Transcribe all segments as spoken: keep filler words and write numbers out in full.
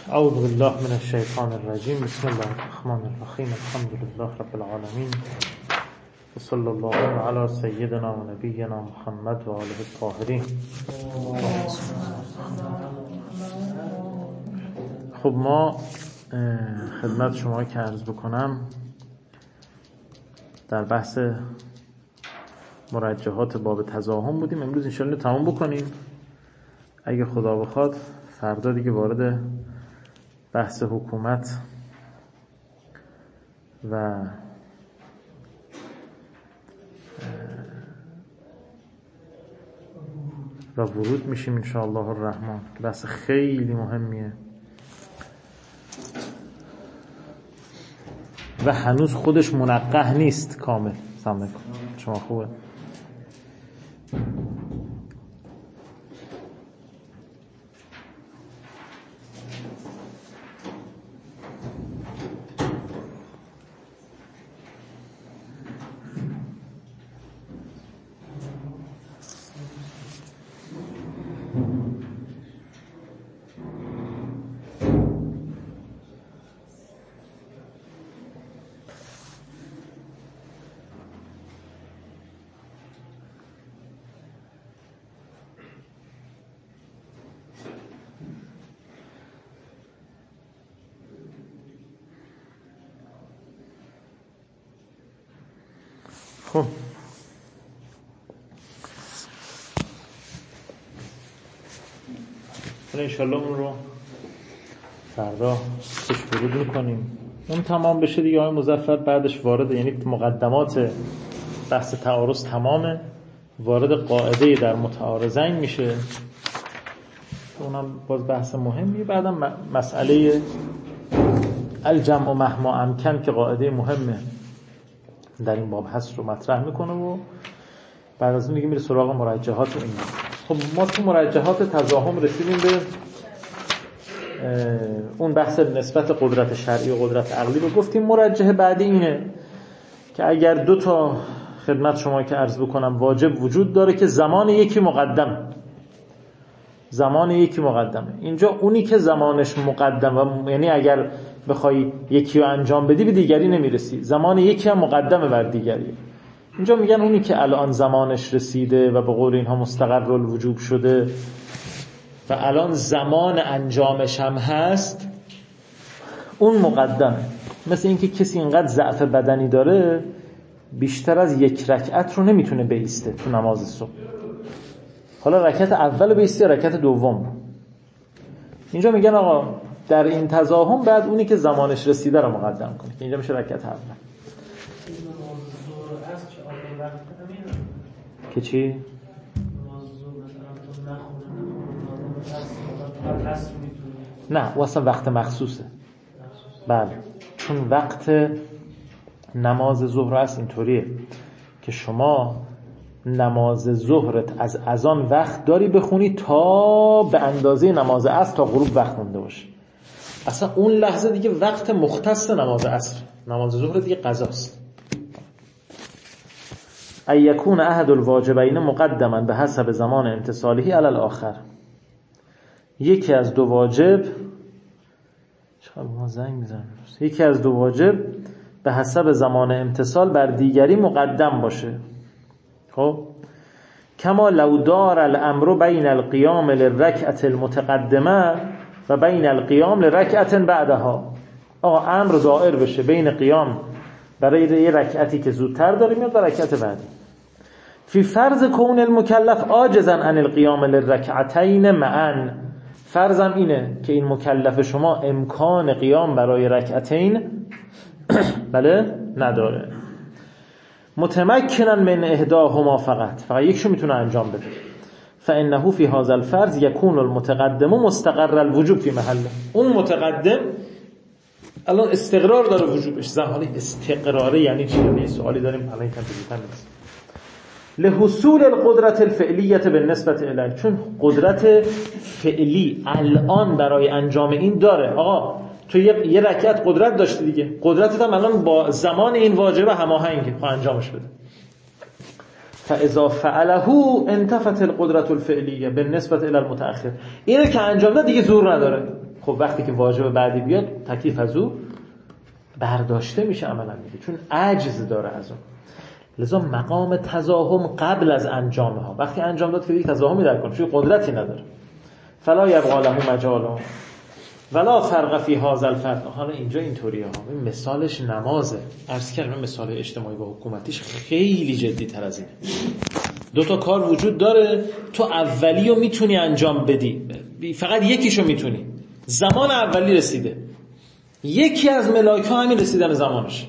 اعوذ بالله من الشیطان الرجیم. بسم الله الرحمن الرحیم. الحمد لله رب العالمین و صلی الله علی سیدنا و نبینا محمد و آله الطاهرین. خب ما خدمت شما که عرض بکنم در بحث مرجحات باب تزاحم بودیم. امروز انشاءالله تمام بکنیم. اگه خدا بخواد فردا دیگه وارد بحث حکومت و و ورود میشیم انشاءالله الرحمن. بحث خیلی مهمیه و هنوز خودش منقح نیست کامل. سلام علیکم، شما خوبه؟ خب انشالله اون رو فردا پیش ورود میکنیم. اون تمام بشه دیگه آقای مظفر بعدش وارد، یعنی مقدمات بحث تعارض تمامه، وارد قاعده در متعارضین میشه. اونم باز بحث مهمیه. بعدم مسئله الجمع مهما امکن که قاعده مهمه در این باب هست رو مطرح میکنه و بعد از اون دیگه میره سراغ مرجحات این. خب ما تو مرجحات تزاحم رسیدیم به اون بحث نسبت قدرت شرعی و قدرت عقلی رو گفتیم. مرجح بعدی اینه که اگر دو تا خدمت شما که عرض بکنم واجب وجود داره که زمان یکی مقدم زمان یکی مقدمه، اینجا اونی که زمانش مقدم، یعنی اگر بخوای یکی رو انجام بدی به دیگری نمیرسی، زمان یکی هم مقدمه بر دیگری. اینجا میگن اونی که الان زمانش رسیده و به قول اینها مستقر الوجوب شده و الان زمان انجامش هم هست، اون مقدمه. مثل اینکه کسی اینقدر ضعف بدنی داره بیشتر از یک رکعت رو نمیتونه بایسته تو نماز صبح. حالا رکعت اول بایسته یا رکعت دوم. اینجا میگن آقا در این تزاحم بعد اونی که زمانش رسیده رو مقدم کنه، که اینجا میشه رکعت اول. که چی؟ نه واسه وقت مخصوصه. بله، چون وقت نماز ظهر است اینطوریه که شما نماز ظهرت از اذان وقت داری بخونی تا به اندازه نماز عصر تا غروب وقت مونده باشه. اصلا اون لحظه دیگه وقت مختص نماز عصر، نماز ظهر دیگه قضاست. ای یکون احد الواجبین مقدما به حسب زمان امتصاله علی الاخر. یکی از دو واجب چقدر ما زنگ میزنیم یکی از دو واجب به حسب زمان امتصال بر دیگری مقدم باشه. خب کما لو دار الامر بین القیام للرکعه المتقدمه و بین القیام لرکعه بعدها. آقا امر دائر بشه بین قیام برای یه رکعتی که زودتر داریم یا رکعت بعدی. فی فرض کون المکلف عاجزا عن القیام للرکعتین معا. فرضم اینه که این مکلف شما امکان قیام برای رکعتین بله نداره. متمکنا من احداهما فقط فقط یکشو میتونه انجام بده. فانه فی هذا الفرض یکون المتقدم مستقر الوجوب فی محله. اون متقدم الان استقرار داره وجوبش. زمانی استقراره یعنی چی؟ یعنی سوالی داریم الان یکم بزرگتر نیست. لحصول القدرت الفعلیه بالنسبه الیه. چون قدرت فعلی الان برای انجام این داره. آقا تو یه, یه رکعت قدرت داشتی دیگه، قدرتت هم الان با زمان این واجب هماهنگه، خب انجامش بده. فاذا فعله انتفت القدرت الفعلیه بالنسبه الی المتأخر. اینو که انجام داد دیگه زور نداره. خب وقتی که واجب بعدی بیاد تکلیف از او برداشته میشه عملا میگه، چون عجز داره از اون. لذا مقام تزاحم قبل از انجام ها، وقتی انجام داد که دیگه تزاحمی در کنه، چون قدرتی نداره. فلا یبقى له مجال ولا فرق فی هذا الفرد. حالا اینجا اینطوریه ها، این مثالش نمازه. عرض کردم مثال اجتماعی و حکومتیش خیلی جدی تر از اینه. دو تا کار وجود داره، تو اولیو میتونی انجام بدی، فقط یکیشو میتونی. زمان اولی رسیده، یکی از ملاک ها همین رسیدن زمانش.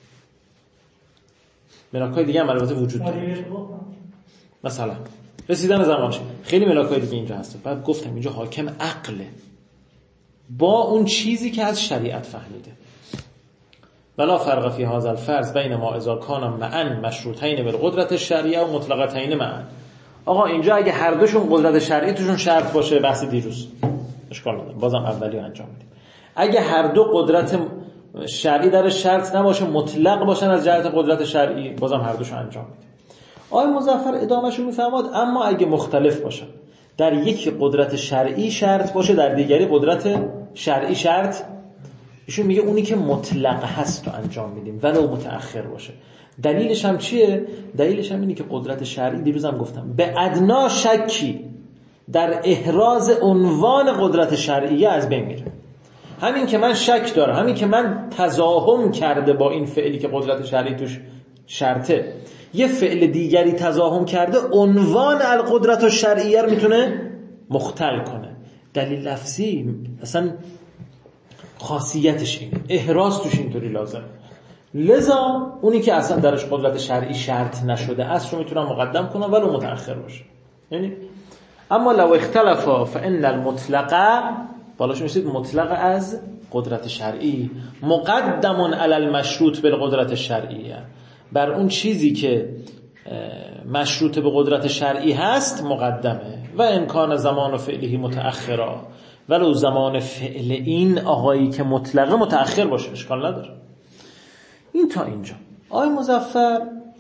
ملاک های دیگه هم البته وجود داره، مثلا رسیدن زمانش. خیلی ملاک های دیگه اینجا هست. بعد گفتم اینجا حاکم عقله با اون چیزی که از شریعت فهمیده. ولا فرق فی هذا الفرض بین ما اذا کان معا مشروطین بالقدرت الشرعیه و مطلقتین معا. آقا اینجا اگه هر دوشون قدرت شرعی توشون شرط باشه، بحث دیروز اشکال نداره، بازم اولیو انجام میدیم. اگه هر دو قدرت شرعی در شرط نباشه، مطلق باشن از جهت قدرت شرعی، بازم هر دوشون انجام میدیم. آقای مظفر ادامهشو میفرماد اما اگه مختلف باشن، در یکی قدرت شرعی شرط باشه، در دیگری قدرت شرعی شرط، ایشون میگه اونی که مطلق هست رو انجام میدیم ولو متأخر باشه. دلیلش هم چیه؟ دلیلش هم اینه که قدرت شرعی، دیروزم گفتم، به ادنا شکی در احراز عنوان قدرت شرعیه از بین میره. همین که من شک دارم، همین که من تزاحم کرده با این فعلی که قدرت شرعی توش شرطه، یه فعل دیگری تزاحم کرده، عنوان القدرت الشرعیه رو میتونه مختل کنه. دلیل لفظی اصلا خاصیتش اینه، احراز توش اینطوری لازم. لذا اونی که اصلا درش قدرت شرعی شرط نشده است رو میتونم مقدم کنم ولو متأخر باشه. یعنی اما لو اختلفا فان المطلقه، بالاش میشید مطلق از قدرت شرعی، مقدم علی المشروط بالقدرت الشرعیه، بر اون چیزی که مشروط به قدرت شرعی هست مقدمه. و امکان زمان و فعله متأخرا، ولو زمان فعل این آقایی که مطلقه متأخر باشه، اشکال نداره. این تا اینجا. آقای مظفر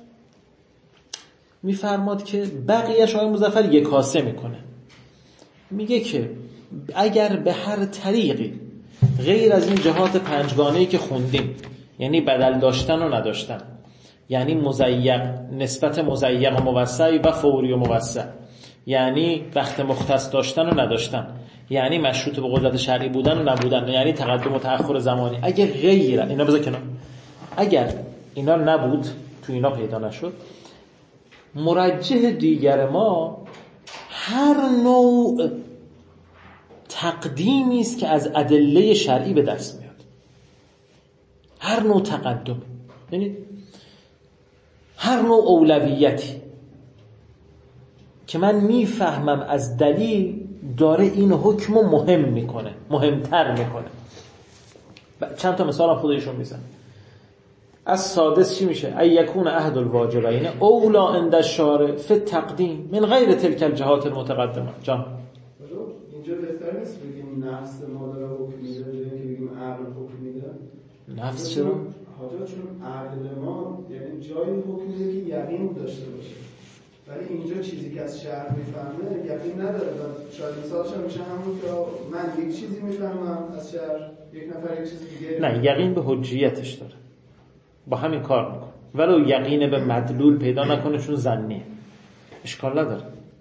میفرماد که بقیهش آقای مظفر یکاسه میکنه، میگه که اگر به هر طریقی غیر از این جهات پنجگانه‌ای که خوندیم، یعنی بدل داشتن و نداشتن، یعنی مضیق، نسبت مضیق و موسع و فوری و موسع، یعنی وقت مختص داشتن و نداشتن، یعنی مشروط به قدرت شرعی بودن و نبودن، یعنی تقدم و تأخر زمانی، اگر غیر اینا بذار کنار، اگر اینا نبود، تو اینا پیدا نشد، مرجح دیگر ما هر نوع تقدیمی است که از ادله شرعی به دست میاد، هر نوع تقدم، یعنی هر نوع اولویتی که من میفهمم از دلیل داره این حکم رو مهم میکنه، مهمتر میکنه. چند تا مثال هم خودشون میزن. از سادس چی میشه؟ ای یکون احد الواجبین اولا عند الشارع فی التقدیم من غیر تلک الجهات المتقدمه. جان اینجا بهتر نیست بگیم نفس ما داره حکم میده به اینکه بگیم عقل حکم میده؟ نفس چرا؟ حاجا چون عقل ما یعنی جایی حکم میده که یقین داشته باشه، ولی اینجا چیزی که از شرع میفهمه یقین نداره. شاید مثالش هم میشه همون که من یک چیزی میفهمم از شرع، یک نفر یک چیز دیگه. نه، یقین به حجیتش داره، با همین کار میکنه، ولو یقین به مدلول پیدا نکنه چون ظنیه، اشکال نداره.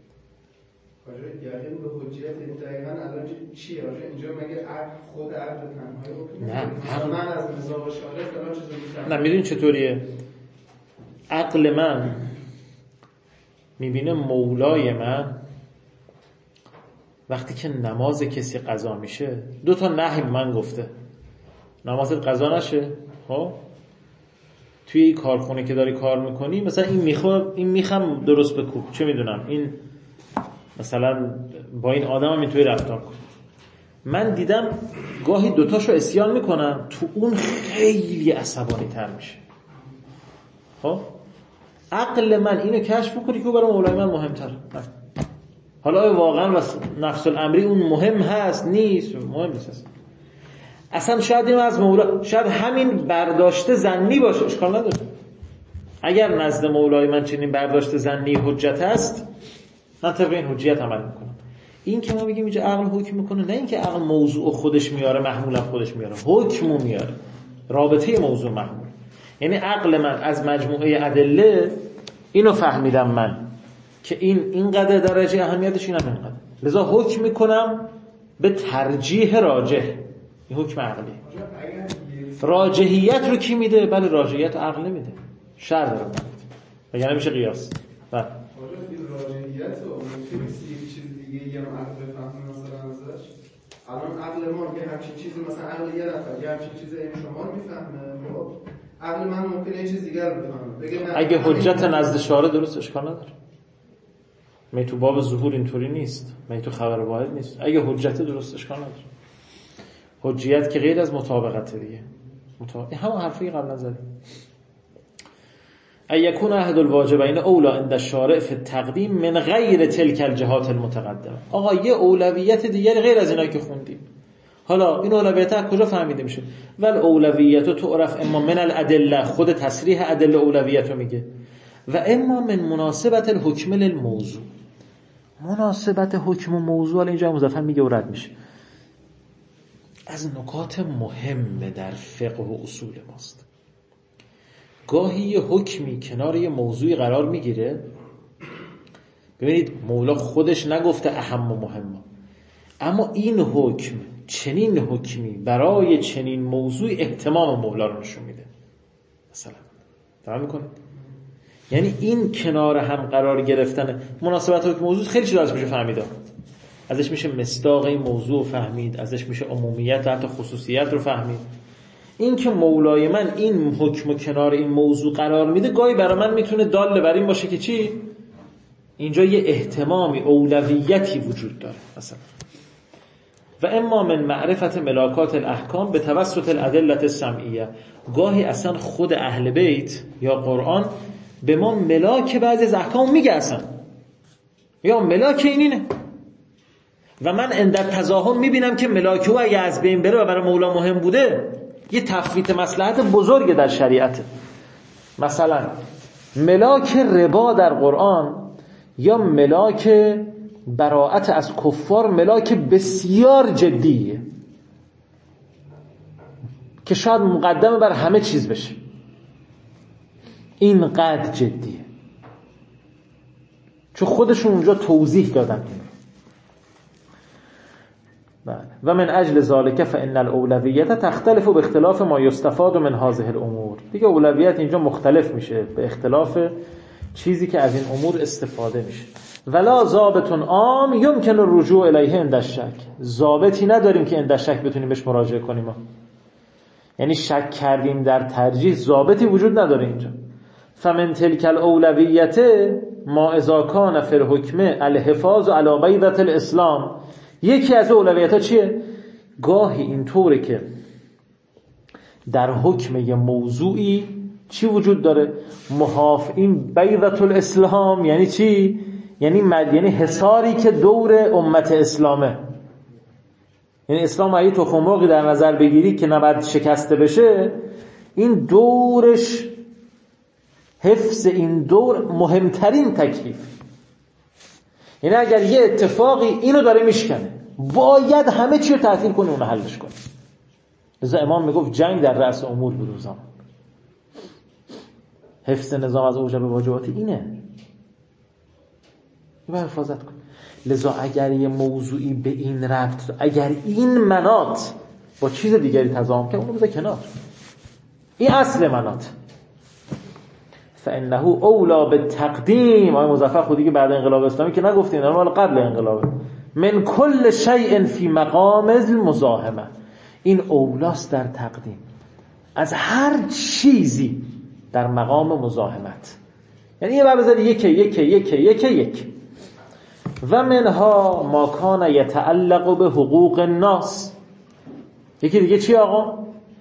یقین به حجیت این دقیقاً الان چیه؟ اینجا مگه عقل خود عقل تنهایی حکم نه، عقل من از نزاع شارع فلان چیزو میفهمم. نه، میدونی چطوریه؟ عقل من میبینه مولای من وقتی که نماز کسی قضا میشه، دو تا نهی من گفته نمازت قضا نشه، خب توی این کارخونه که داری کار میکنی، مثلا این میخوام این میخوام درست بکوب، چه میدونم این مثلا با این آدم هم اینطوری رفتار کن. من دیدم گاهی دوتاشو اسیان میکنم، تو اون خیلی عصبانی تر میشه. خب عقل من اینو کشف میکنه که برای مولای من مهمتره. حالا واقعا نفس الامری اون مهم هست نیست، مهم نیست اصلا. شاید اینو از مولا، شاید همین برداشت ظنی باشه، اشکال نداره. اگر نزد مولای من چنین برداشت ظنی حجت است، من طبق این حجیت عمل میکنم. این که ما میگیم اینجا عقل حکم میکنه، نه اینکه عقل موضوع خودش میاره، محمول خودش میاره، حکمو میاره، رابطه موضوع محمول. یعنی عقل من از مجموعه ادله اینو فهمیدم من که این اینقدر درجه اهمیتش اینم اینقدر، لذا حکم میکنم به ترجیح راجح. این حکم عقلی. راجحیت رو کی میده؟ بله راجحیت عقل نمیده، شرع داره میده، وگرنه میشه قیاس. بله این راجحیت رو ممکنه یک چیز دیگه یه عقل بفهمه، مثلا ازش الان عقل ما یه همچین چیزی، مثلا عقل یه نفر یه همچین چیزی این شما رو میفهمه، خب عقل من ممکنه یه چیز دیگر رو بفهمه. بگه اگه حجت نزد شارع درست اشکال نداره. می تو باب ظهور اینطوری نیست، می تو خبر واحد نیست. اگه حجت درست اشکال نداره. حجیت که غیر از مطابقت دیگه. مطابق همون حرفی قبلا زدیم. ایکون احد الواجبین اولا عند الشارع فی التقدیم من غیر تلک الجهات المتقدمه. آقا یه اولویت دیگری غیر از اینا که خوندیم. حالا این اولویت از کجا فهمیده میشه؟ ول اولویت تعرف اما من الادله، خود تصریح ادله اولویت رو میگه، و اما من مناسبت الحکم للموضوع. مناسبت حکم و موضوع اینجا مظفر میگه و رد میشه. از نکات مهم در فقه و اصول ماست. گاهی یه حکمی کنار یه موضوعی قرار میگیره. ببینید مولا خودش نگفته اهم و مهم، اما این حکم چنین حکمی برای چنین موضوعی اهتمام مولا رو نشون میده. مثلا فهم میکنید؟ یعنی این کنار هم قرار گرفتن مناسبت حکم موضوع خیلی چیز ازش میشه فهمید. ازش میشه مصداق این موضوع فهمید، ازش میشه عمومیت و حتی خصوصیت رو فهمید. این که مولای من این حکم کنار این موضوع قرار میده گاهی برای من میتونه دال بر این باشه که چی؟ اینجا یه اهتمامی، اولویتی وجود داره مثلا. و اما من معرفت ملاکات الاحکام به توسط الادله السمعیه. گاهی اصلا خود اهل بیت یا قرآن به ما ملاک بعضی از احکام میگه اصلا، یا ملاک اینینه و من عند تزاحم میبینم که ملاک او اگه از بین بره و برای مولا مهم بوده یه تفویت مصلحت بزرگ در شریعت. مثلا ملاک ربا در قرآن یا ملاک براءت از کفار ملاک بسیار جدیه که شاید مقدمه بر همه چیز بشه. این قدر جدیه چون خودشون اونجا توضیح دادن. و من اجل ذالک فان الاولویت تختلف به اختلاف ما یستفاد من هذه الامور. دیگه اولویت اینجا مختلف میشه به اختلاف چیزی که از این امور استفاده میشه. ولا ضابط عام یمکن الرجوع الیه عند الشک. ضابطی نداریم که عند الشک بتونیم بهش مراجعه کنیم. یعنی شک کردیم در ترجیح، ضابطی وجود نداره اینجا. فمن تلک الاولویت ما اذا کان فی الحکم الحفاظ علی بیضة الاسلام. یکی از اولویت‌ها چیه؟ گاهی اینطوره که در حکم یه موضوعی چی وجود داره؟ محاف این بیضة الاسلام یعنی چی؟ یعنی مد... یعنی حصاری که دور امت اسلامه. یعنی اسلام اگه تخم مرغی در نظر بگیری که نباید شکسته بشه، این دورش، حفظ این دور مهمترین تکلیف. یعنی اگر یه اتفاقی اینو داره میشکنه باید همه چی رو تعطیل کنه اونو حلش کنه. لذا امام میگفت جنگ در رأس امور بود زمان. حفظ نظام از اوجب واجبات اینه، این باید حفاظت کن. لذا اگر یه موضوعی به این ربط، اگر این مناط با چیز دیگری تضاهم کنه اونو بذار کنار، این اصل مناط. فانه اولا بالتقدیم. آقای مظفر خودی که بعد انقلاب اسلامی که نگفتین، اما قبل انقلاب، من کل شیء فی مقام المزاحمه. این اولاست در تقدیم از هر چیزی در مقام مزاحمت. یعنی یه بار بذاری یک یک یک یک یک. و منها ما کان یتعلق به حقوق الناس. یکی دیگه چی آقا؟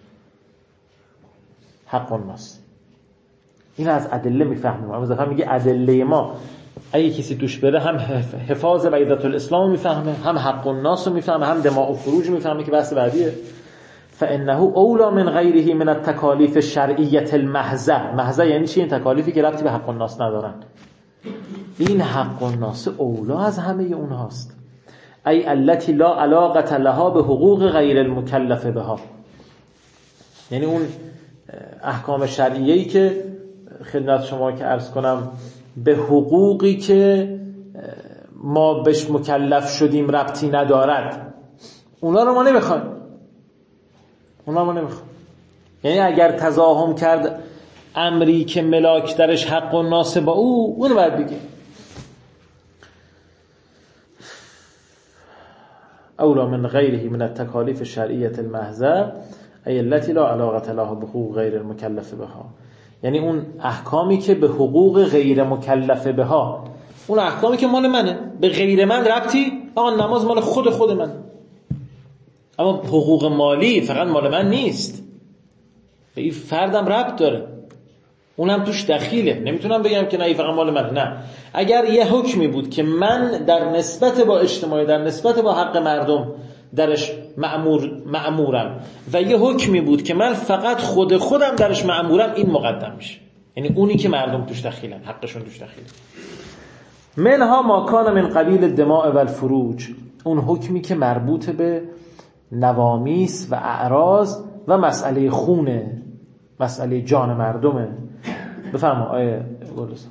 حق الناس. این از ادله میفهمیم. مثلا میگه ادله ما اگه کسی توش بره هم حفاظ بیضة الاسلام میفهمه، هم حق الناس رو میفهمه، هم دماء و فروج میفهمه که بحث بعدیه. فانه اولا من غیره من التکالیف الشرعیه المحضه. محضه یعنی چی؟ این تکالیفی که ربطی به حق الناس ندارن. این حق الناس اولا از همه اونهاست. ای التي لا علاقه لها به حقوق غیر المکلف بها. یعنی اون احکام شرعیه‌ای که خدمت شما که عرض کنم به حقوقی که ما بهش مکلف شدیم ربطی ندارد، اونا رو ما نمیخوایم، اونا ما نمیخوایم. یعنی اگر تزاحم کرد امری که ملاک درش حق و ناس با او، اونو باید بگیم. اولا من غیره من التکالیف الشرعیه المحضه ای التي لا علاقه لها به حقوق غیر المکلف بها. یعنی اون احکامی که به حقوق غیر مکلف بها، اون احکامی که مال منه، به غیر من ربطی، آقا نماز مال خود خود من، اما حقوق مالی فقط مال من نیست، به این فردم ربط داره، اونم توش دخیله. نمیتونم بگم که نه این فقط مال من. نه، اگر یه حکمی بود که من در نسبت با اجتماعی، در نسبت با حق مردم درش مأمور مأمورم و یه حکمی بود که من فقط خود خودم درش مأمورم، این مقدم میشه. یعنی اونی که مردم توش دخیلن، حقشون توش دخیله. منها ما کان من قبیل الدماء و الفروج، اون حکمی که مربوط به نوامیس و اعراض و مسئله خونه، مسئله جان مردمه. بفرما آیه گلستان.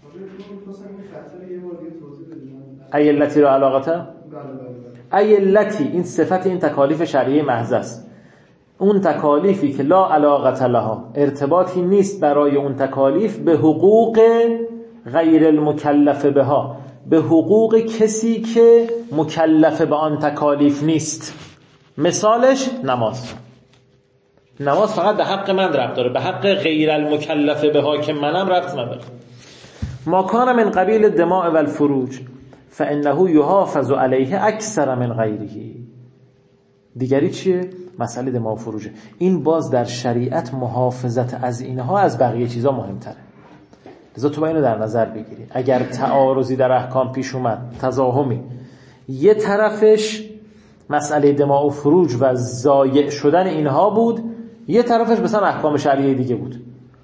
ای التی را علاقته؟ ای التی، این صفت این تکالیف شرعی محض است. اون تکالیفی که لا علاقه لها، ارتباطی نیست برای اون تکالیف به حقوق غیر المکلف بها، به حقوق کسی که مکلف به آن تکالیف نیست. مثالش نماز. نماز فقط به حق من ربط داره، به حق غیر المکلف بها که منم ربط نداره. ما کان من قبیل الدماء و الفروج فانه یحافظ علیه اکثر من غیره. دیگری چیه؟ مسئله دماء و فروجه. این باز در شریعت محافظت از اینها از بقیه چیزا مهمتره. لذا تو با اینو در نظر بگیری. اگر تعارضی در احکام پیش اومد، تزاحمی، یه طرفش مسئله دماء و فروج و ضایع شدن اینها بود، یه طرفش مثلا احکام شرعی دیگه بود،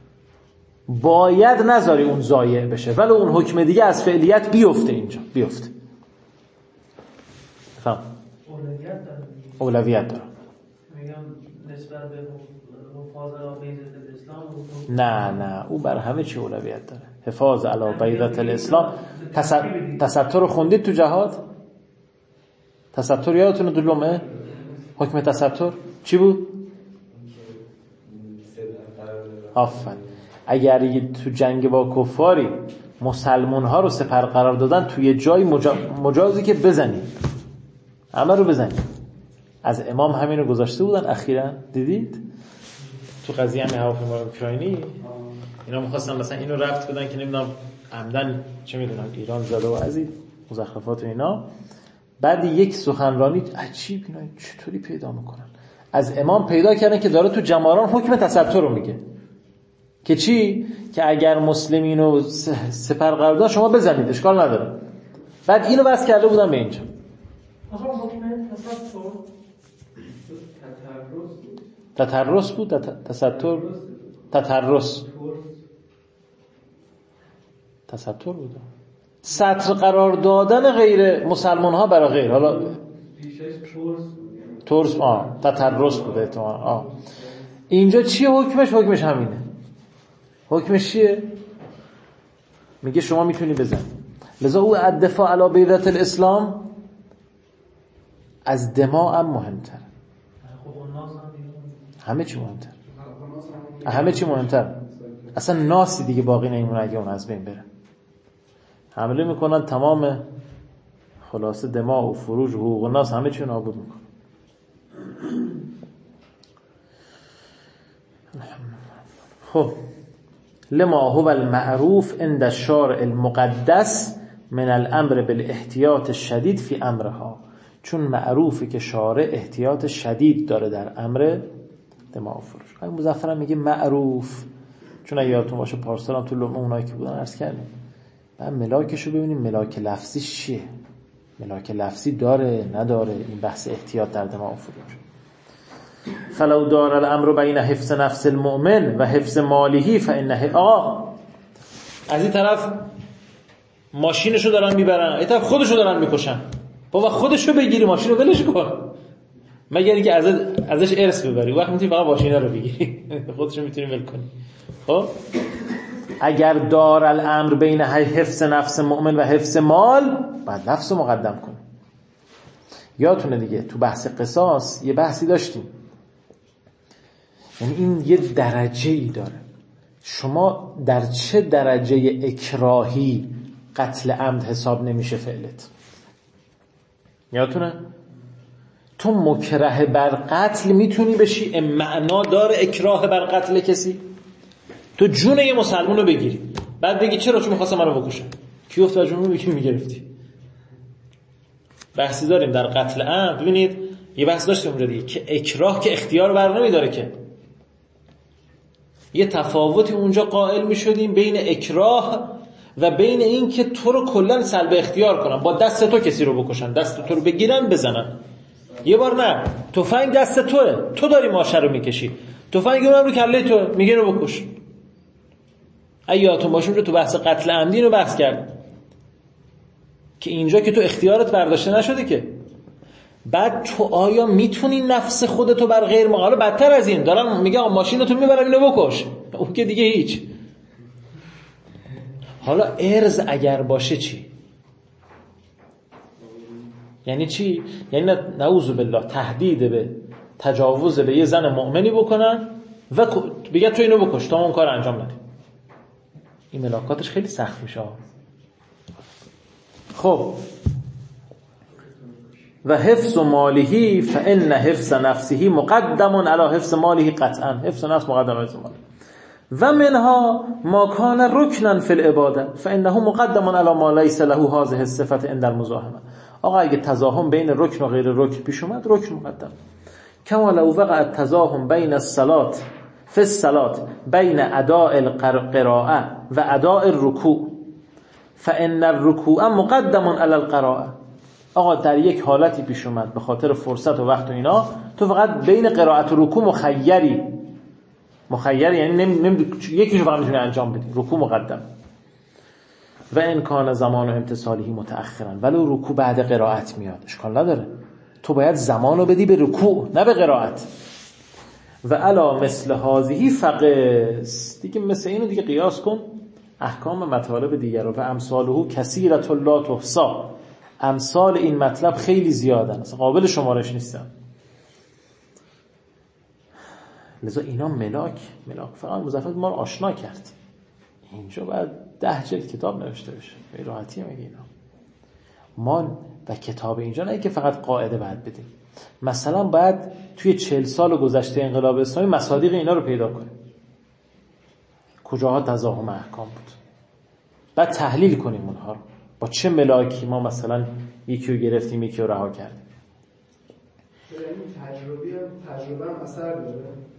باید نذاری اون ضایع بشه، ولی اون حکم دیگه از فعلیت بیفته، اینجا بیفته. فهم؟ اولویت داره. اولویت داره. میگم نسبت به حفاظ علی بیضة الاسلام. نه نه، او بر همه چی اولویت داره. حفاظ علی بیضة الاسلام. تستر رو خوندید تو جهاد؟ تستر یادتونه تو لمعه؟ حکم تستر چی بود؟ آفرین. اگر تو جنگ با کفاری مسلمان ها رو سپر قرار دادن، توی جای مجا... مجازی که بزنید، همه رو بزنید. از امام همین رو گذاشته بودن اخیراً، دیدید؟ تو قضیه همین هواپیمای اوکراینی اینا می‌خواستن مثلا اینو رفت بدن که نمیدونم عمدن چه میدونم ایران زده و از این مزخرفات و اینا. بعد یک سخنرانی عجیب، اینا چطوری پیدا میکنن؟ از امام پیدا کردن که داره تو جماران حکم تستر رو میگه که چی؟ که اگر مسلمین رو سپر قرار دادن شما بزنید، اشکال نداره. بعد اینو بس کرده بودن به اینجا. آقا حکم تستر تترس بود، تستر تترس تستر بود، سطر قرار دادن غیر مسلمان ها برای غیر. حالا ترس آه تترس بوده تو آه. اینجا چیه حکمش؟ حکمش همینه. حکمش چیه؟ میگه شما میتونی بزنی. لذا او الدفاع علی بیضة الاسلام از دماء هم مهمتر. همه چی مهمتر. همه چی مهمتر. اصلا ناسی دیگه باقی نمیمونه اگه اون از بین بره. حمله میکنن تمام خلاصه دماء و فروج و حقوق الناس همه چی نابود میکنن. خب لما هو المعروف عند الشارع المقدس من الامر بالاحتیاط الشدید فی امرها، چون معروفه که شارع احتیاط شدید داره در امر دماء و فروج. آقای مظفرم میگه معروف، چون اگه یادتون باشه پارسال هم تو لمعه اونایی که بودن عرض کردیم، بعد ملاکشو ببینیم ملاک لفظی چیه، ملاک لفظی داره نداره، این بحث احتیاط در دماء و فروج. فلو دار الامر بین حفظ نفس المؤمن و حفظ ماله فانه، آقا از این طرف ماشینشو دارن میبرن، این طرف خودشو دارن میکشن، بابا خودشو بگیری ماشین رو ولش کن، مگر اینکه از ازش ارث ببری، وقت میتونی فقط ماشینا رو بگیری خودشو میتونی ول کنی. خب اگر دار الامر بین حفظ نفس مؤمن و حفظ مال، بعد نفس رو مقدم کن. یادتونه دیگه تو بحث قصاص یه بحثی داشتیم، یعنی این یه درجه‌ای داره. شما در چه درجه اکراهی قتل عمد حساب نمیشه فعلت؟ یادتونه؟ تو مکره بر قتل میتونی بشی معنا داره اکراه بر قتل کسی؟ تو جون یه مسلمان رو بگیری بعد بگی چرا؟ چون می‌خواستم منو بکشم. کی گفت جون رو بگی میگرفتی؟ بحثی داریم در قتل عمد. ببینید یه بحث داشتیم اونجا دیگه که اکراه که اختیار بر نمیداره که. یه تفاوتی اونجا قائل میشدیم بین اکراه و بین این که تو رو کلا سلب اختیار کنن، با دست تو کسی رو بکشن، دست تو رو بگیرن بزنن. یه بار نه، تفنگ دست توه، تو داری ماشه رو میکشی، تفنگ اونم رو کله تو، میگه رو بکش. ایاتون باشون تو بحث قتل عمدی رو بحث کرد که اینجا که تو اختیارت برداشته نشده که. بعد تو آیا میتونی نفس خودتو بر غیر ما، حالا بدتر از این دارن میگه آقا ماشینتو میبرم اینو بکش، اون که دیگه هیچ. حالا ارز اگر باشه چی؟ یعنی چی؟ یعنی نعوذ بالله تهدید به تجاوز به یه زن مؤمنی بکنن و بگه تو اینو بکش تا اون کار انجام ندی. این ملاکاتش خیلی سخت میشه. خب و حفظ ماله فان حفظ نفسه مقدم علی حفظ ماله قطعا. حفظ نفس مقدم علی حفظ ماله. و منها ما کان رکنا فی العباده فانه مقدم علی ما لیس له هذه الصفه عند المزاحمه. آقا اگه تزاحم بین رکن و غیر رکن پیش اومد، رکن مقدم. کما لو وقع التزاحم بین الصلاه فی الصلاه بین اداء القراءه و اداء الرکوع فان الرکوع مقدم علی القراءه. آقا در یک حالتی پیش اومد به خاطر فرصت و وقت و اینا، تو فقط بین قرائت و رکوع مخیری. مخیر یعنی نمی... نمی... یکیشو فقط میتونی انجام بدی، رکوع مقدم. و ان کان زمان امتثاله متأخرا، ولو رکوع بعد قرائت میاد اشکال نداره، تو باید زمانو بدی به رکوع نه به قرائت. و الا مثل هذه فقس، دیگه مثل اینو دیگه قیاس کن احکام مطالب دیگر رو. و امثاله کثیرة لا تحصی، امثال این مطلب خیلی زیادن، اصلا قابل شمارش نیستن. لذا اینا ملاک ملاک فقط مظفر ما رو آشنا کرد. اینجا باید ده جلد کتاب نوشته بشه به راحتی. میگه اینا ما و کتاب اینجا نه که فقط قاعده باید بدیم، مثلا باید توی چهل سال گذشته انقلاب اسلامی مصادیق اینا رو پیدا کنیم، کجاها تزاحم احکام بود، بعد تحلیل کنیم اونها رو با چه ملاکی ما مثلا یکی رو گرفتیم یکی رو رها کردیم. تجربی تجربه هم اثر داره.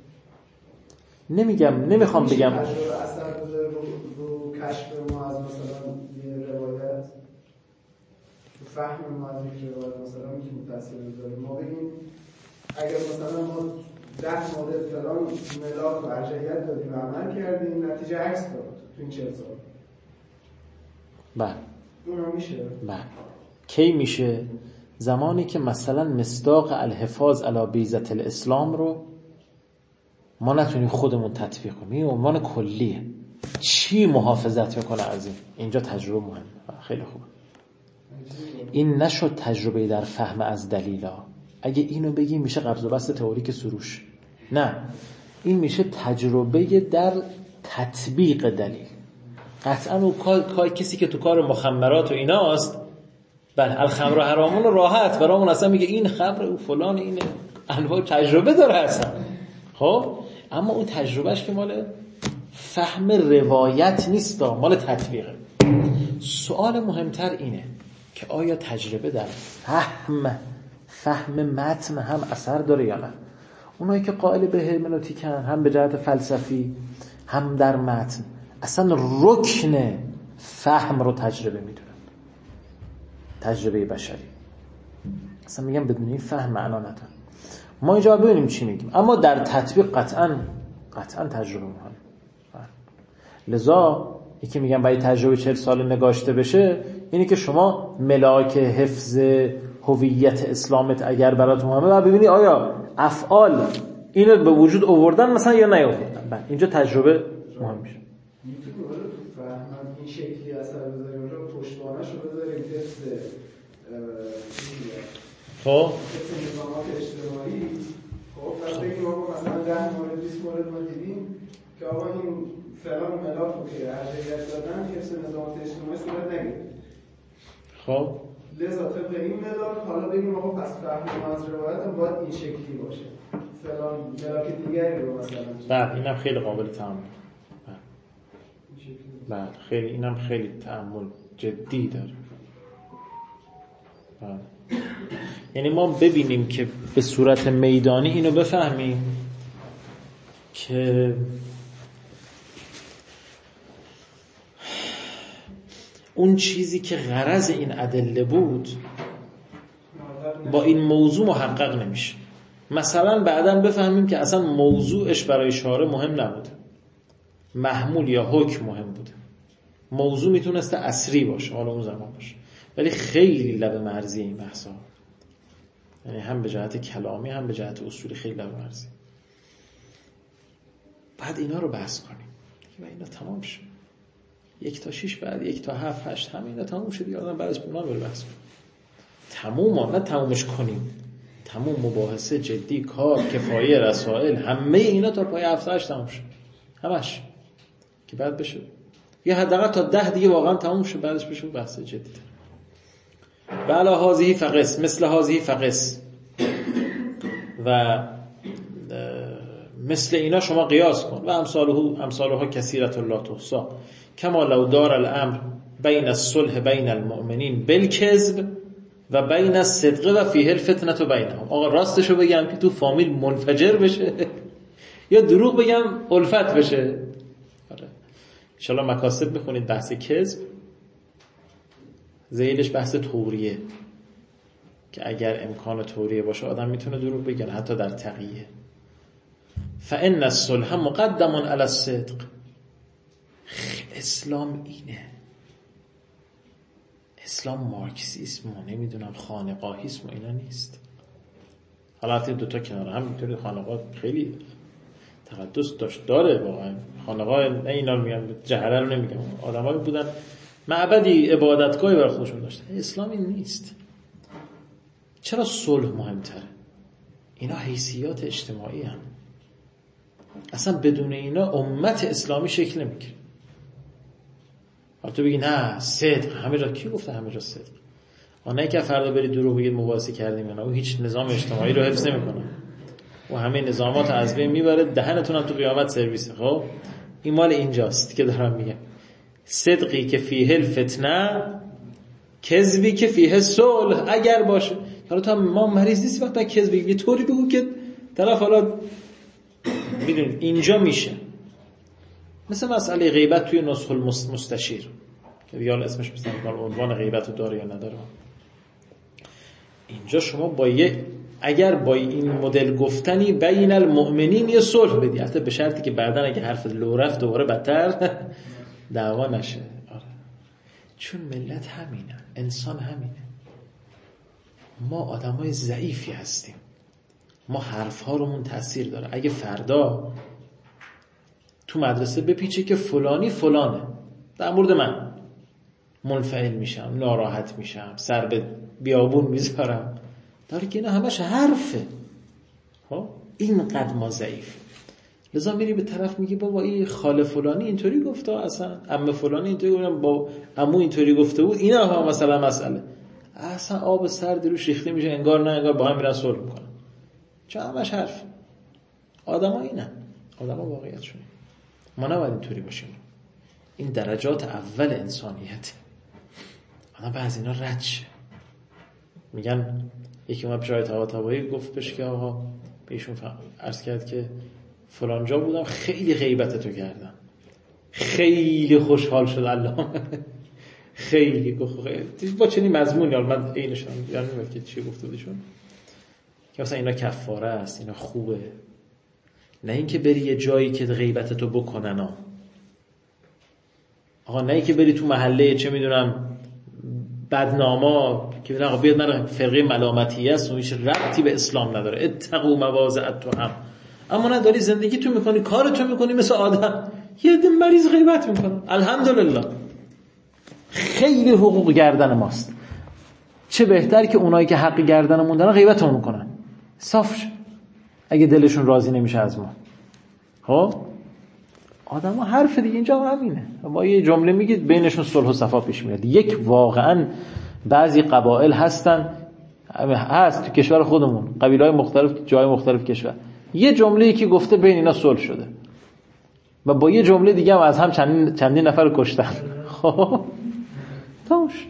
نمیگم نمیخوام بگم تجربه اثر داره رو, رو کشف ما از مثلا یه روایت، رو فهم ما از یک روایت مثلا میتونیم تاثیر بذاره. ما بگیم اگر مثلا ما ده مورد فلان ملاک و ارجحیت دادیم و عمل کردیم، نتیجه عکس داد تو این چهل سال. بله اونم میشه. بله کی میشه؟ زمانی که مثلا مصداق الحفاظ علی بیضة الاسلام رو ما نتونیم خودمون تطبیق کنیم. این عنوان کلیه، چی محافظت میکنه از این؟ اینجا تجربه مهمه. خیلی خوبه. این نشد تجربه در فهم از دلیلا. اگه اینو بگیم میشه قبض و بسط تئوریک سروش. نه، این میشه تجربه در تطبیق دلیل. قطعا اون کار کسی که تو کار مخمرات و ایناست، بله الخمر حرامون راحت برامون اصلا میگه این خمر و فلان، اینه انواع تجربه داره اصلا. خب اما اون تجربهش که مال فهم روایت نیست، مال تطبیقه. سوال مهمتر اینه که آیا تجربه در فهم فهم متن هم اثر داره یا نه؟ اونایی که قائل به هرمنوتیکن هم به جهت فلسفی هم در متن اصلا رکن فهم رو تجربه میدونن، تجربه بشری. اصلا میگم بدون این فهم معنا نداره. ما اینجا ببینیم چی میگیم، اما در تطبیق قطعا قطعا تجربه مهمه. لذا یکی میگم باید تجربه چهل سال نگاشته بشه، اینی که شما ملاک حفظ هویت اسلامت اگر برات مهمه و ببینی آیا افعال اینو به وجود آوردن مثلا یا نیاوردن. اینجا تجربه مهم میشه. میتونی ولی تو فهمم این شکلی اثر بذاری اونجا پشتوانه شو بذاریم حفظ خب حفظ نظامات اجتماعی. خب پس بگیم آقا مثلا ده مورد بیست مورد ما دیدیم که آقا این فلان ملاک رو که ارجعیت دادن حفظ نظامات اجتماعی صورت نگرفت. خب لذا طبق این ملاک حالا بگیم آقا پس فهم از روایت هم باید این شکلی باشه. فلان ملاک دیگری رو مثلا بله اینم خیلی قابل تأمل. بله خیلی اینم خیلی تأمل جدی داره. بله. یعنی ما ببینیم که به صورت میدانی اینو بفهمیم که اون چیزی که غرض این ادله بود با این موضوع محقق نمیشه. مثلا بعداً بفهمیم که اصلا موضوعش برای شارع مهم نبود، محمول یا حکم مهم بود. موضوع میتونسته عصری باشه، حالا اون زمان باشه، ولی خیلی لب مرزی این بحثا، یعنی هم به جهت کلامی هم به جهت اصولی خیلی لب مرزی. بعد اینا رو بحث کنیم و اینا تمام شد. یک تا شیش بعد یک تا هفت هشت همه اینا تمام شد دیگه. آدم بعدش اونا رو بحث کنیم. تموم نه تمومش کنیم، تموم مباحثه جدی کار کفایه رسائل همه اینا تا پای هفت هشت تمام شد همش که بعد بشه یه حداقل تا ده دیگه واقعا تموم شد، بعدش بشه بحث جدی. بله هذه فقس مثل هذه فقس و مثل اینا شما قیاس کن و امثاله امثالها کثیرة لا تحصى کما لو دار الامر بین الصلح بین المؤمنین بالکذب و بین الصدق و فیه الفتنه بینهم. آقا راستشو بگم که تو فامیل منفجر بشه یا دروغ بگم الفت بشه. آره ان شاء الله مکاسب بخونید بحث کذب، زیلش بحث توریه که اگر امکان توریه باشه آدم میتونه دروغ بگه حتی در تقیه. فان الصلح مقدم علی الصدق. اسلام اینه، اسلام مارکسیسم و نمیدونم خانقاهیسم و اینا نیست. حالا حتی دوتا کنار هم میتونید خانقاه خیلی تقدس داشت داره واقعا. خانقاه نه اینا رو میگم جهره رو نمیگم، آدمایی بودن معبدی عبادتگاهی برای خودشون داشتن. اسلام این نیست. چرا صلح مهمتره؟ اینا حیثیات اجتماعی هم. اصلا بدون اینا امت اسلامی شکل نمیگیره. حالا تو بگی نه صدق همه جا، کی گفته همه جا صدق؟ آنه که فردا برید دروغ بگید مباحثه کردیم اینا، او هیچ نظام اجتماعی رو حفظ نمیکنه و همه نظامات از بین میبره، دهنتون هم تو قیامت سرویسه. خب این مال اینجاست که دارم میگم صدقی که فیه الفتنه کذبی که فیه صلح اگر باشه. حالا تو ما مریض نیستی وقتا کذب یه طوری بگو که طرف حالا میدونید اینجا میشه. مثل مسئله غیبت توی نسخ المستشیر که دیگه حالا اسمش مثلا عنوان غیبت رو داره یا نداره. اینجا شما با یه اگر با این مدل گفتنی بین المؤمنین یه صلح بدی، البته به شرطی که بعدن اگه حرف لو رفت دوباره بدتر دعوا نشه. آره چون ملت همینه، انسان همینه، ما آدمای ضعیفی هستیم، ما حرف‌ها رومون تأثیر داره. اگه فردا تو مدرسه بپیچه که فلانی فلانه در مورد من، منفعل میشم، ناراحت میشم، سر به بیابون میذارم، داره که اینا همش حرفه. ها اینقدر ما ضعیف، لذا میری به طرف میگی بابا این خاله فلانی اینطوری گفته، اصلا عمه فلانی اینطوری گفته، با عمو اینطوری گفته بود، اینا ها مثلا مسئله اصلا آب سرد روش ریخته میشه، انگار نه انگار با هم میرن صلح میکنن، چون همش حرف. آدما اینن، آدما واقعیتشونه. ما نباید اینطوری باشیم. این درجات اول انسانیت. آدم بعضی اینا رد شه. میگن یکی اومد پیش آقای طباطبایی گفت بهش که آقا بهشون عرض کرد که فلان جا بودم خیلی غیبت تو کردم، خیلی خوشحال شد الله خیلی گفت با چنین مضمونی، حالا من اینشون یعنی نمیدونم که چی گفته بودشون که مثلا اینا کفاره است، اینا خوبه، نه اینکه بری یه جایی که غیبت تو بکنن ها. آقا نه اینکه بری تو محله چه میدونم بدناما که آقا بیاد من فرقه ملامتیه است و هیچ ربطی به اسلام نداره، اتقوا مواضع التهم. اما نه داری زندگی تو میکنی، کار تو میکنی مثل آدم، یه دم مریض غیبت میکنه. الحمدلله خیلی حقوق گردن ماست، چه بهتر که اونایی که حق گردنمون دارن غیبتمون میکنن، صاف شد اگه دلشون راضی نمیشه از ما. خب آدم ها حرف دیگه اینجا همینه، ما یه جمله میگید بینشون صلح و صفا پیش میاد. یک واقعا بعضی قبایل هستن، هست تو کشور خودمون، قبیله‌های مختلف جای مختلف کشور، یه جمله‌ای که گفته بین اینا صلح شده و با یه جمله دیگه هم از هم چندین, چندین نفر رو کشتن. خب تاش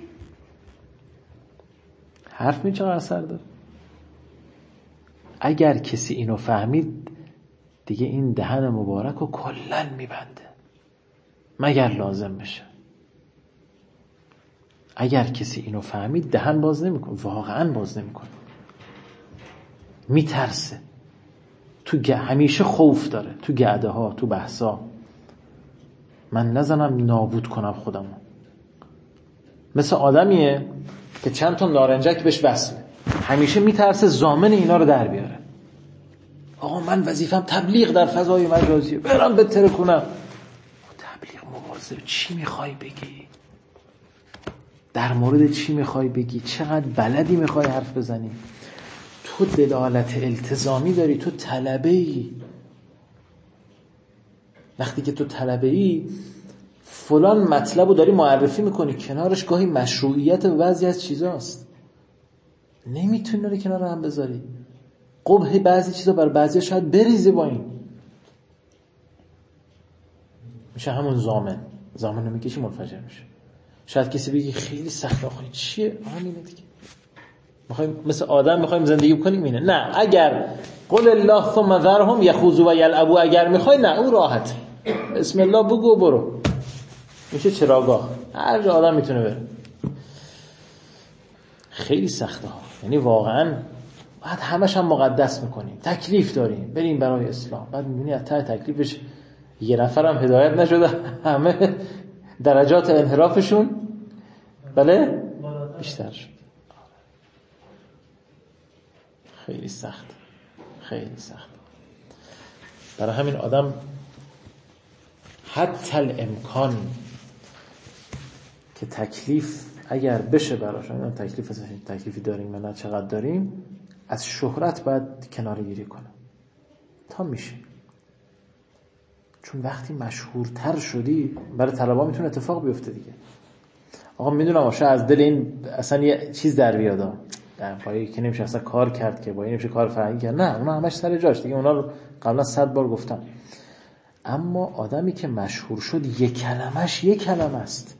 حرف می چقدر اثر داره. اگر کسی اینو فهمید دیگه این دهن مبارک رو کلن میبنده مگر لازم بشه. اگر کسی اینو فهمید دهن باز نمیکنه، واقعا باز نمیکنه، میترسه، تو گ... همیشه خوف داره تو گعده ها، تو بحثا. من نزنم نابود کنم خودمو. مثل آدمیه که چند تا نارنجک بهش وصله، همیشه میترسه ضامن اینا رو در بیاره. آقا من وظیفم تبلیغ در فضای مجازیه، برم بهتره کنم. تبلیغ مواظب چی میخوای بگی، در مورد چی میخوای بگی، چقدر بلدی میخوای حرف بزنی. تو دلالت التزامی داری، تو طلبه‌ای. وقتی که تو طلبه‌ای فلان مطلب رو داری معرفی میکنی، کنارش گاهی مشروعیت بعضی از چیزاست، نمیتونی رو کنار هم بذاری. قبح بعضی چیزا بر بعضی شاید بریزه، با این میشه همون زامن زامن رو میکشی منفجر میشه. شاید کسی بگی خیلی سخت، آخه چیه، همینه دیگه، میخوایم مثل آدم میخوایم زندگی بکنیم اینه. نه، اگر قل الله ثم ذرهم یخوضوا و یلعبوا، اگر میخوای نه، اون راحت، بسم الله بگو برو، میشه چراگاه، هر جا آدم میتونه بره. خیلی سخته ها، یعنی واقعا بعد همش هم مقدس میکنیم، تکلیف داریم بریم برای اسلام، بعد میبینی از ته تکلیفش یه نفر هم هدایت نشده، همه درجات انحرافشون بله بیشتر شد. خیلی سخت، خیلی سخت. برای همین آدم حتی الامکان که تکلیف اگر بشه براش، تکلیف تکلیفی داریم یا نه چقدر داریم، از شهرت باید کناره گیری کنه تا میشه. چون وقتی مشهورتر شدی برای طلبا میتونه اتفاق بیفته دیگه. آقا میدونم آشه از دل این اصلا یه چیز در بیاد، در پایی که نمیشه اصلا کار کرد، که با این نمیشه کار فرهنگی کرد، نه اونا همش سر جاش دیگه، اونا رو قبلا صد بار گفتم. اما آدمی که مشهور شد یک کلمش یک کلمه است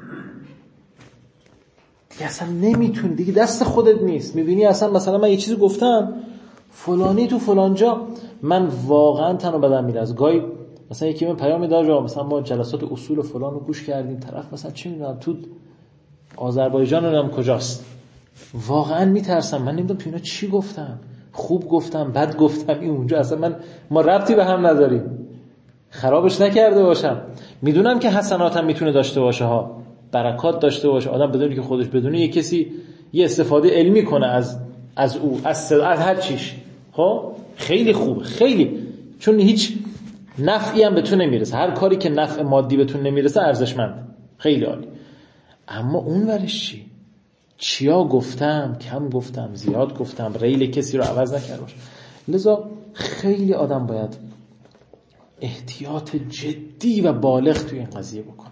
دیگه، اصلا نمیتونی دیگه، دست خودت نیست. میبینی اصلا مثلا من یه چیزی گفتم فلانی تو فلان جا، من واقعا تنو بدم میره از گاهی مثلا یکی من پیام میداد جا مثلا ما جلسات اصول فلان رو گوش کردیم، طرف مثلا چی میدونم تو آذربایجان نمیدونم کجاست، واقعا میترسم، من نمیدونم تو اینا چی گفتم، خوب گفتم بد گفتم، این اونجا اصلا من ما ربطی به هم نداریم، خرابش نکرده باشم. میدونم که حسناتم میتونه داشته باشه ها، برکات داشته باشه، آدم بدونه که خودش بدونه یه کسی یه استفاده علمی کنه از از او، از از هر چیش، خب خیلی خوبه، خیلی، چون هیچ نفعی هم بهتون نمیرسه، هر کاری که نفع مادی بهتون نمیرسه ارزشمند، خیلی عالی. اما اون ورش چی؟ چیا گفتم، کم گفتم، زیاد گفتم، ریل کسی رو عوض نکرده باشه. لذا خیلی آدم باید احتیاط جدی و بالغ توی این قضیه بکنه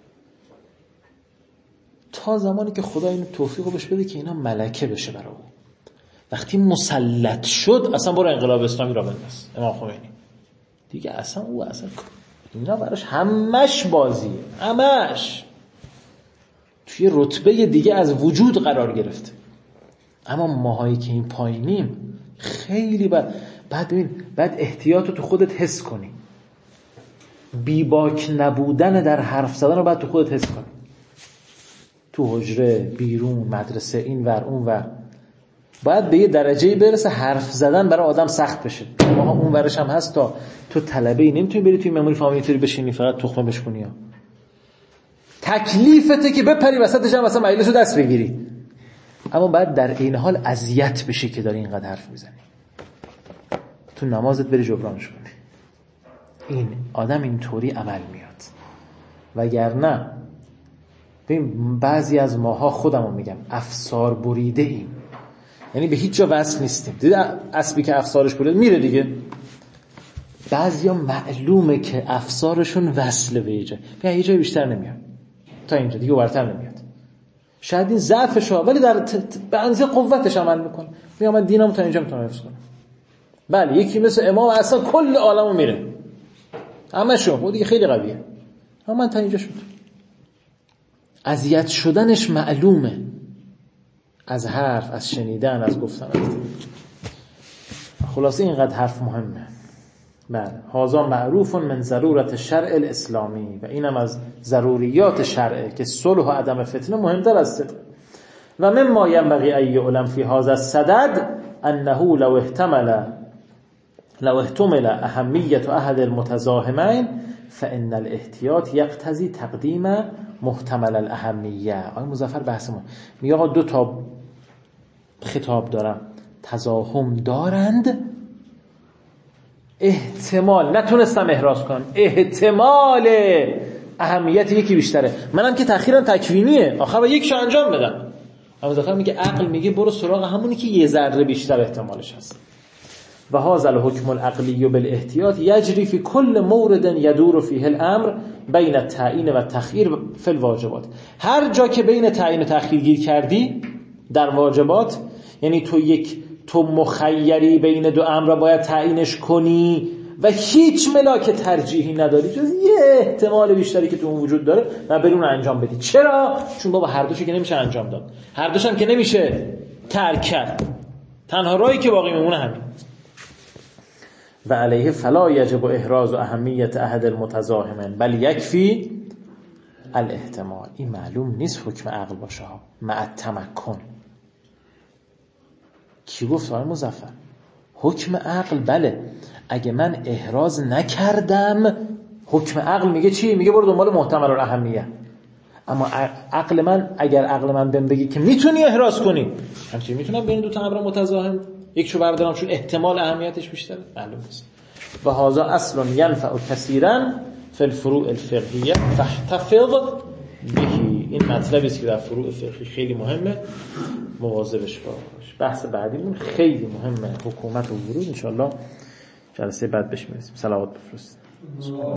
تا زمانی که خدا اینو توفیقو بهش بده که اینا ملکه بشه برای او. وقتی مسلط شد اصلا برو انقلاب اسلامی را بنداز، امام خمینی دیگه اصلا او اصلا اینا براش همش بازیه، همش توی رتبه دیگه از وجود قرار گرفته. اما ماهایی که این پایینیم خیلی بعد بعد ببین بعد احتیاطو تو خودت حس کنی، بیباک نبودن در حرف زدن رو بعد تو خودت حس کنی، تو حجره، بیرون، مدرسه، این ور اون ور، باید به یه درجه‌ای برسه حرف زدن برای آدم سخت بشه. ما اون ورش هم هست، تا تو طلبه‌ای نمیتونی بری توی مموری فامیلی توری بشینی فقط تخمه بشکنی ها. تکلیفته که بپری وسطش هم مثلا مجلسو دست بگیری، اما بعد در این حال اذیت بشی که داری اینقدر حرف میزنی، تو نمازت بری جبرانش کنی. این آدم اینطوری عمل میاد. وگرنه ببین بعضی از ماها، خودمو میگم، افسار بریده ایم، یعنی به هیچ جا وصل نیستیم. دیدی اسبی که افسارش بریده میره دیگه. بعضیا معلومه که افسارشون وصله به یه جا، میگن یه جای بیشتر نمیاد، تا اینجا دیگه برتر نمیاد. شاید این ضعفشه ولی در به اندازه قوتش عمل میکنه. میگم من دینم تا اینجا میتونم حفظ کنم. بله یکی مثل امام اصلا کل عالمو میره، همشون خود دیگه خیلی قویه، اما من تا اینجا شد. اذیت شدنش معلومه از حرف، از شنیدن، از گفتن. خلاصه اینقدر حرف مهمه. بله هذا معروف من ضرورت شرع الاسلامی، و اینم از ضروریات شرعه که صلح و عدم فتنه مهمتر از صدق. و مما ينبغي ان يعلم في هذا الصدد انه لو احتمل لو احتمل اهمیت احد المتزاحمین فان الاحتیاط یقتضی تقدیم محتمل الاهمیه. آقای مظفر بحثمون میگه آقا دو تا خطاب دارم، تزاحم دارند، احتمال نتونستم احراز کنم، احتمال اهمیت یکی بیشتره، منم که تأخیرم تکوینیه، آخر با یکشو انجام بدم. اما مظفر میگه عقل میگه برو سراغ همونی که یه ذره بیشتر احتمالش هست. و هذا الحكم العقلی بالاحتیاط یجری فی کل مورد یدور فیه الامر بین التعیین و التخییر فی الواجبات. هر جا که بین تعیین و تخییر گیر کردی در واجبات، یعنی تو یک تو مخیری بین دو امر باید تعیینش کنی و هیچ ملاک ترجیحی نداری جز یه احتمال بیشتری که تو اون وجود داره و برون انجام بدی. چرا؟ چون بابا هر دوشو که نمیشه انجام داد، هر دوش هم که نمیشه ترک کرد، تنها راهی که باقی میمونه همین. و علیه فلا یجب احراز و اهمیت احد المتزاحمین بل یکفی الاحتمال. این معلوم نیست حکم عقل باشه ها، مع التمکن. کی گفت آقای مظفر؟ حکم عقل بله، اگه من احراز نکردم حکم عقل میگه چی؟ میگه برو دنبال محتمل الاهمیه. اما عقل من، اگر عقل من بهم بگه که میتونی احراز کنی، همچنین میتونم بین دو تا امر متزاحم یکشو بردارم چون احتمال اهمیتش بیشتره، معلوم نیست. و هذا اصل ینفع کثیرا فی الفروع الفقهیه فاحتفظ به. این مطلبی است که در فروع فقهی خیلی مهمه، مواظبش باش. بحث بعدیمون خیلی مهمه، حکومت و ورود. ان شاء الله جلسه بعد بهش میرسیم. صلوات بفرستید.